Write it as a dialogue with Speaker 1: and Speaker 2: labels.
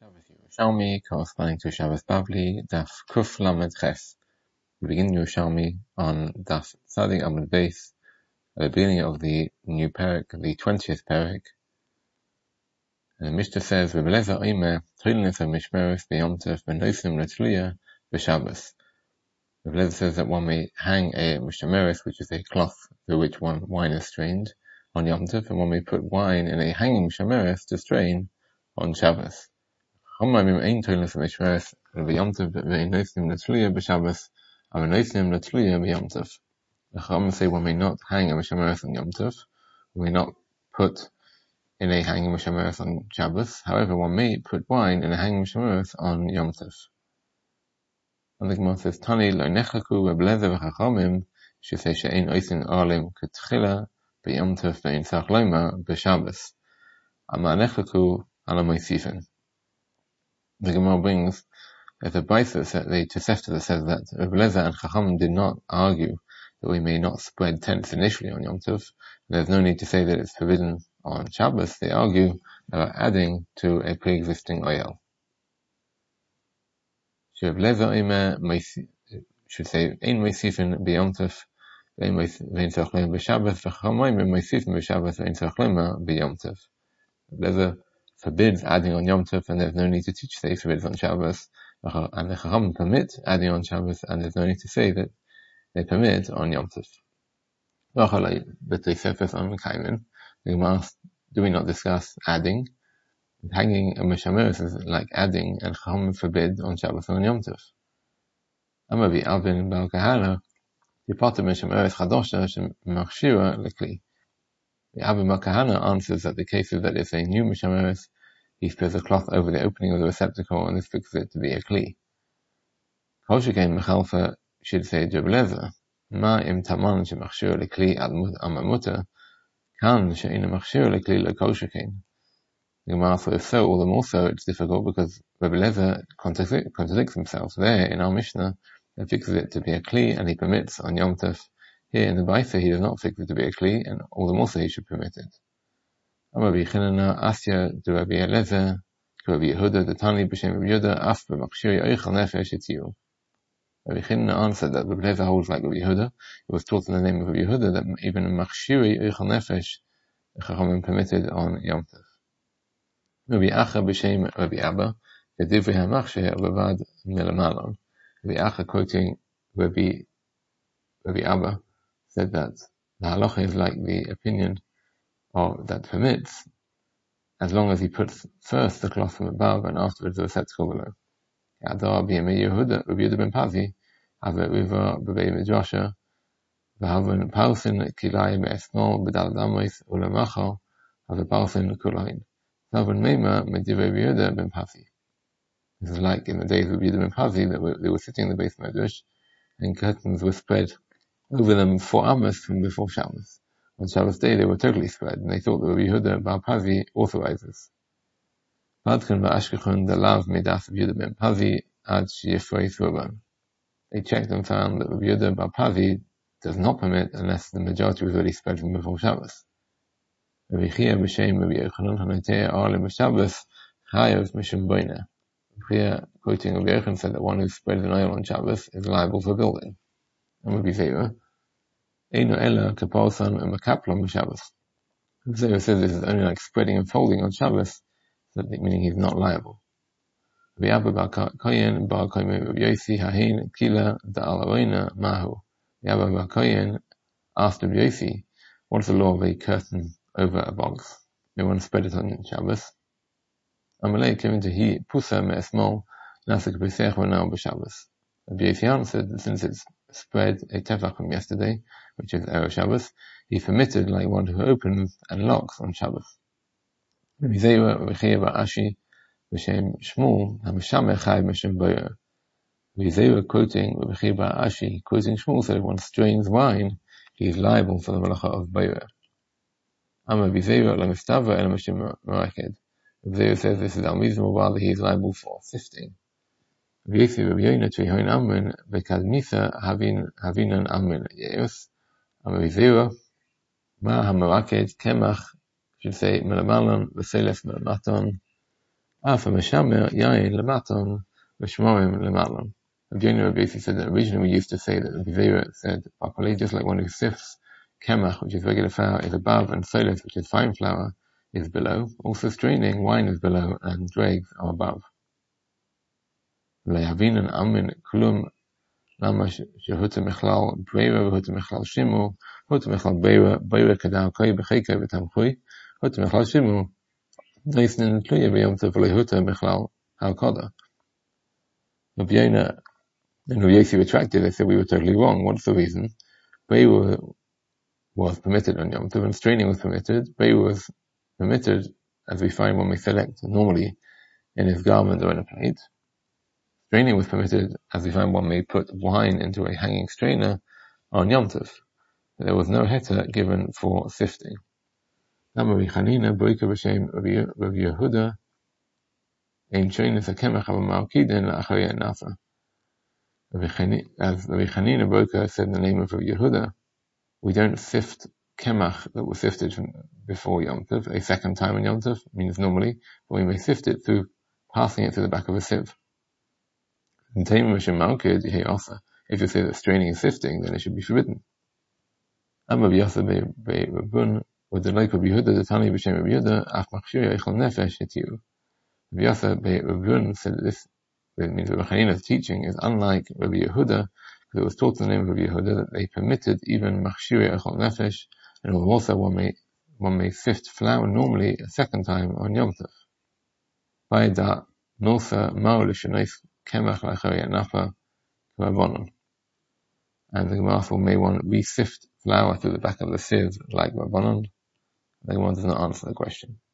Speaker 1: Shabbos Yerushalmi, corresponding to Shabbos Bavli, Daf Kuf Lamed Ches. We begin Yerushalmi on Daf Tzadik Amud Beis, at the beginning of the new parak, the 20th parak. And the Mishnah says, "Rebelezer Omer, Tchilas HaMishmeres B'Yom Tov B'Nosim L'Tliya B'Shabbos." Rebelezer says that one may hang a Mishmeres, which is a cloth through which wine is strained, on Yom Tov, and one may put wine in a hanging Mishmeres to strain on Shabbos. The Chachamim say one may not hang a Mishameres on Yom Tov, one may not put in a hanging Mishameres on Shabbos. However, one may put wine in a hanging Mishameres on Yom Tov. And the Gemara says, "Tani lo nechaku Rebelezer v'Chachamim shesei she'ein oisin olim k'tchila b'Yom Tov ve'in tzarich lomer b'Shabbos. Amar nechaku ala moisifen." The Gemara brings that the Tosefta that says that Rebelezer and Chachamim did not argue that we may not spread tents initially on Yom Tov. There's no need to say that it's forbidden on Shabbos. They argue about adding to a pre-existing oil. Rebelezer should say Ein Moisifin b'Yom Tov ve'in tzarich lomer b'Shabbos v'Chachamim Moisifin b'Shabbos ve'in tzarich lomer b'Yom Tov. Rebelezer forbids adding on Yom Tov, and there's no need to teach that he forbids on Shabbos. And the Chachamim permit adding on Shabbos, and there's no need to say that they permit on Yom Tov. Do we not discuss adding? Hanging a Mishameres is like adding, and Chachamim forbid on Shabbos and on Yom Tov. Amavi Avin Bal Kahana, the part of Mishameres Chadosha Shemachshira Lekli. The Avin Bal Kahana answers that the case is that it's a new Mishameres, he spreads a cloth over the opening of the receptacle, and this fixes it to be a kli. Kol shekain Mechalfa should say Rebelezer, Ma im taman shemachshir lekli amamuta, kan she'ina machshir lekli lekol shekain. The Gemara says, if so, all the more so it's difficult because Rebelezer contradicts himself. There in our Mishnah, he fixes it to be a kli, and he permits on Yom Tov. Here in the Baisa, he does not fix it to be a kli, and all the more so he should permit it. Rabbi Chanina Asya to Rabbi Eliezer to Rabbi Yehuda the Tani b'Shem Rabbi Yehuda af b'Machshir Yoichal Nefesh Etziu. Rabbi Chanina answered that Rabbi Eliezer holds like Rabbi Yehuda. It was taught in the name of Rabbi Yehuda that even a Machshir Yoichal Nefesh the Chachamim permitted on Yom Tov. Rabbi Acha b'Shem Rabbi Abba the Divrei HaMachshir Bavad Melamalon. Rabbi Acha quoting Rabbi Abba said that the halacha is like the opinion that permits, as long as he puts first the cloth from above and afterwards the receptacle below. Adar b'yemei Yehuda, Rabbi Yehuda ben Pazi, havet riva b'bei midrasha, v'haven parsin kilai me'esmol b'dal damois u'lemachal, havet parsin kulain. Haven meima medivrei Rabbi Yehuda ben Pazi. This is like in the days of Rabbi Yehuda ben Pazi that they were sitting in the base medrash, and curtains were spread over them 4 amos from before Shabbos. On Shabbos day they were totally spread, and they thought that Rabbi Yehuda bar Pazi authorizes. Badkan v'ashkechon dalav midas Rabbi Yehuda ben Pazi ad sheyifrei thurban. They checked and found that Rabbi Yehuda bar Pazi does not permit unless the majority was already spread from before Shabbos. Rabbi Chia b'shem Rabbi Yochanan hanotea arlim b'Shabbos chayav mishum boina. Rabbi Chia, quoting Rabbi Yochanan, said that one who spreads an oil on Shabbos is liable for building. And Rabbi Zera Eino ela kapolsan and makaplon b'Shabbos. Zera says this is only like spreading and folding on Shabbos, meaning he's not liable. Rabbi Abba bar Koyen bar Koyen Rabbi Yossi hahin kila da'al aroina mahu. Rabbi Abba bar Koyen asked Rabbi Yossi, what's the law of a curtain over a box? They want to spread it on Shabbos. Amalei came to he pusa me'esmol nasik b'sech v'nao b'Shabbos. Rabbi Yossi answered that since it's spread a tefach from yesterday, which is Erev Shabbos, he permitted like one who opens and locks on Shabbos. Rabbi Zera, Rabbi Chia bar Ashi, b'Shem Shmuel, HaMeshamech Chai b'Shem Boyer. Rabbi Zera quoting Rabbi Chia bar Ashi, quoting Shmuel, said if one strains wine, he is liable for the malacha of Boyer. Am Rabbi Zera la miftava el Meshem Meraked. Rabbi Zera says this is unreasonable, rather he is liable for sifting. Rabbi Yossi Rabbi Yoina Trihoin Amrin Bekadmisa Havinan Amrin Yeus. Rabbi Zera Ma HaMeraked Kemach should say Melamalan V'Seles Melamaton After Meshamer, Yain, Lematon, Veshmorim, Lemalon. Rabbi Yossi said that originally we used to say that the Gevira said, properly, just like one who sifts Kemach, which is regular flour, is above, and Solis, which is fine flour, is below. Also straining, wine is below, and dregs are above. Le'avinan amin kulum lama shehuta mechlal breira v'huta mechlal shimu, huta mechlal breira kadal koi b'cheka v'tamchui, huta mechlal shimu, Neisnin tluya b'yom tov lehuta mechlal halkoda. Rabbi Yonah and Rabbi Yossi retracted. They said we were totally wrong. What's the reason? Breira was permitted on Yom Tov, and straining was permitted. Breira was permitted, as we find when we select normally in his garment or in a plate. Straining was permitted, as we find one may put wine into a hanging strainer on Yom Tov. There was no heter given for sifting. Rabbi Chanina boika b'shem Rabbi Yehuda ein shoynes hakemach ha'ma'okidin la'acharei nasa. As Rabbi Chanina boika said in the name of Rabbi Yehuda, we don't sift kemach that was sifted from before Yom Tov a second time on Yom Tov, means normally, but we may sift it through passing it through the back of a sieve. If you say that straining is sifting, then it should be forbidden. Rabbi Yossi be'Rabun with the like of Yehuda, the Tani b'shem Rabbi Yehuda, ach machshir yechol nefesh etiru. Rabbi Yossi be'Rabun said that this, it means Rabbi Chanina's teaching is unlike Rabbi Yehuda, because it was taught in the name of Rabbi Yehuda that they permitted even machshir yechol nefesh, and also one may sift flour normally a second time on Yom Tov. By that, nosa ma'u l'shenais kemach la'acharei nafa k'rabbanon. And the Gemara asks, may one re-sift flour through the back of the sieve like Rabbanon? The Gemara does not answer the question.